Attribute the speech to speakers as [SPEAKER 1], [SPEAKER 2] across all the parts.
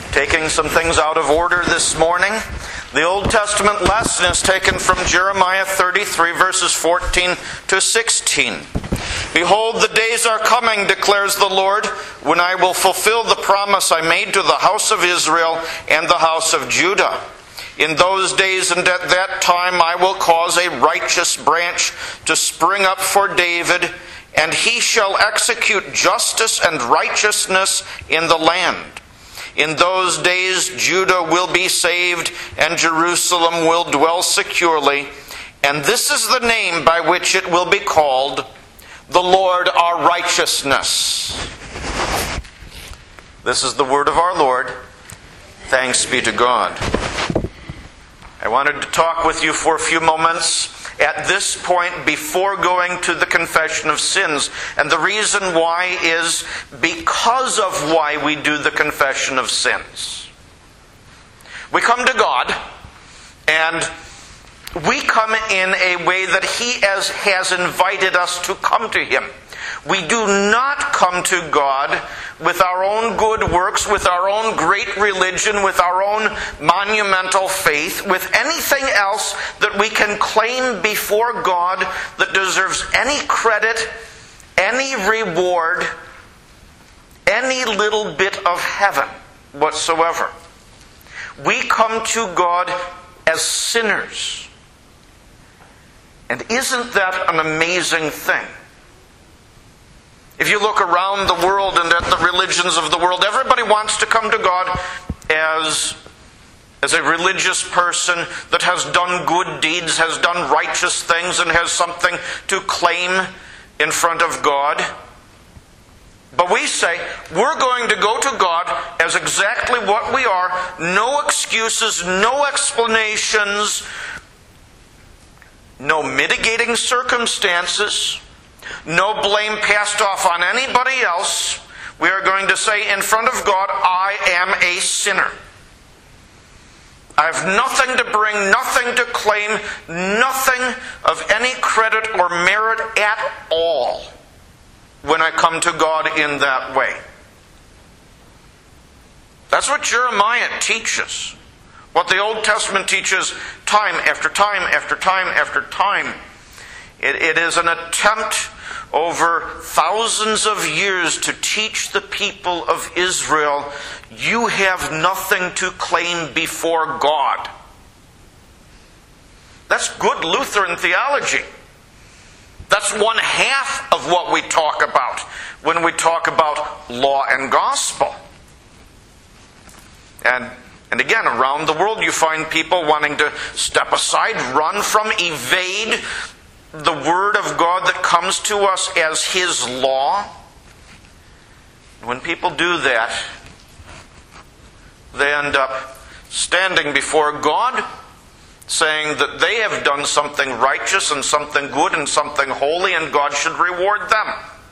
[SPEAKER 1] Taking some things out of order this morning. The Old Testament lesson is taken from Jeremiah 33, verses 14 to 16. Behold, the days are coming, declares the Lord, when I will fulfill the promise I made to the house of Israel and the house of Judah. In those days and at that time I will cause a righteous branch to spring up for David, and he shall execute justice and righteousness in the land. In those days Judah will be saved, and Jerusalem will dwell securely. And this is the name by which it will be called, the Lord our righteousness. This is the word of our Lord. Thanks be to God. I wanted to talk with you for a few moments at this point before going to the confession of sins. And the reason why is because of why we do the confession of sins. We come to God, and we come in a way that He has invited us to come to Him. We do not come to God with our own good works, with our own great religion, with our own monumental faith, with anything else that we can claim before God that deserves any credit, any reward, any little bit of heaven whatsoever. We come to God as sinners. And isn't that an amazing thing? If you look around the world and at the religions of the world, everybody wants to come to God as a religious person that has done good deeds, has done righteous things, and has something to claim in front of God. But we say, we're going to go to God as exactly what we are. No excuses, no explanations, no mitigating circumstances. No blame passed off on anybody else. We are going to say in front of God, I am a sinner. I have nothing to bring, nothing to claim, nothing of any credit or merit at all when I come to God in that way. That's what Jeremiah teaches. What the Old Testament teaches time after time after time after time. It is an attempt over thousands of years to teach the people of Israel, you have nothing to claim before God. That's good Lutheran theology. That's one half of what we talk about when we talk about law and gospel. And again, around the world you find people wanting to step aside, run from, evade the Word of God that comes to us as His law. When people do that, they end up standing before God, saying that they have done something righteous and something good and something holy, and God should reward them.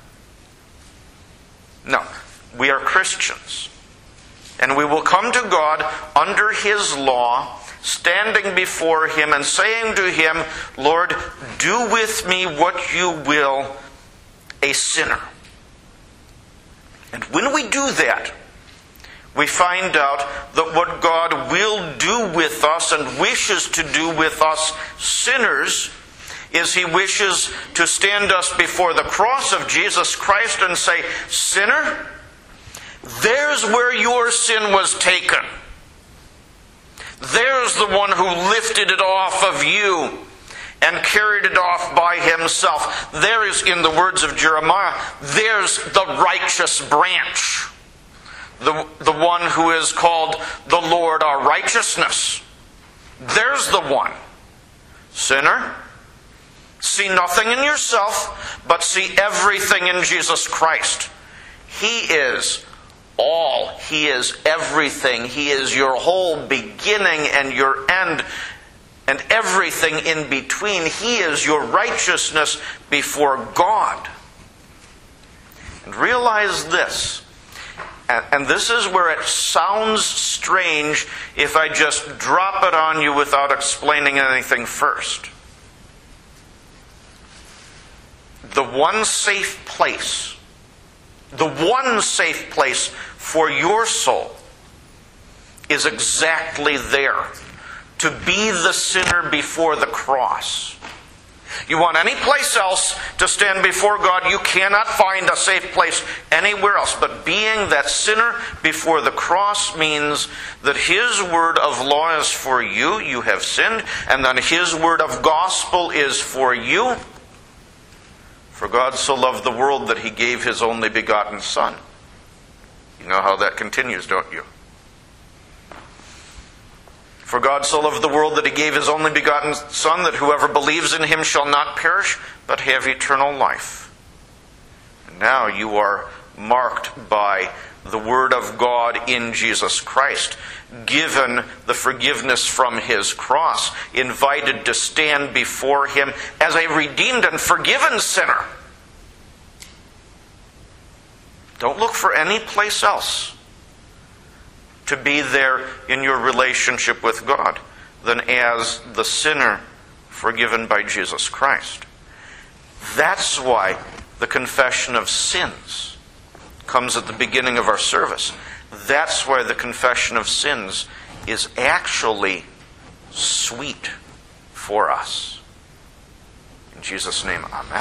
[SPEAKER 1] No, we are Christians. And we will come to God under His law, standing before Him and saying to Him, Lord, do with me what you will, a sinner. And when we do that, we find out that what God will do with us and wishes to do with us sinners is He wishes to stand us before the cross of Jesus Christ and say, sinner, there's where your sin was taken. There's the one who lifted it off of you and carried it off by Himself. There is, in the words of Jeremiah, there's the righteous branch. The one who is called the Lord our righteousness. There's the one. Sinner, see nothing in yourself, but see everything in Jesus Christ. He is all. He is everything. He is your whole beginning and your end and everything in between. He is your righteousness before God. And realize this, and this is where it sounds strange if I just drop it on you without explaining anything first. The one safe place for your soul is exactly there. To be the sinner before the cross. You want any place else to stand before God, you cannot find a safe place anywhere else. But being that sinner before the cross means that His word of law is for you, you have sinned, and then His word of gospel is for you. For God so loved the world that He gave His only begotten Son. You know how that continues, don't you? For God so loved the world that He gave His only begotten Son, that whoever believes in Him shall not perish, but have eternal life. And now you are marked by the Word of God in Jesus Christ, given the forgiveness from His cross, invited to stand before Him as a redeemed and forgiven sinner. Don't look for any place else to be there in your relationship with God than as the sinner forgiven by Jesus Christ. That's why the confession of sins comes at the beginning of our service. That's why the confession of sins is actually sweet for us. In Jesus' name, amen.